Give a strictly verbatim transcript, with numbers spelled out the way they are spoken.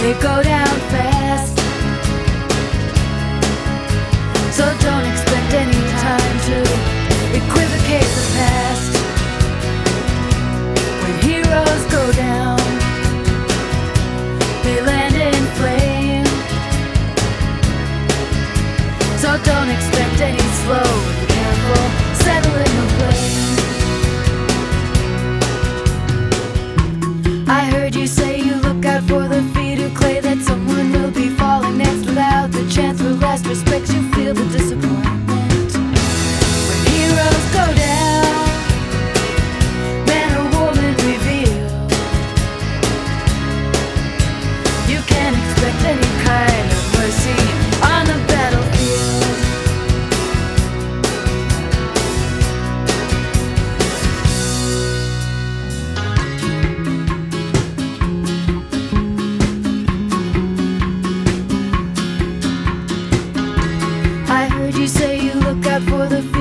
they go down fast. So don't expect any time to equivocate the past. When heroes go down, they land in flame. So don't expect any slow and careful settling of blame. I heard you say you look out for the feet of clay, that someone will be falling next without the chance for last respect. You feel the disappointment when heroes go down, man or woman reveal. You can't expect any kind of mercy on the battlefield. I heard you say you look out for the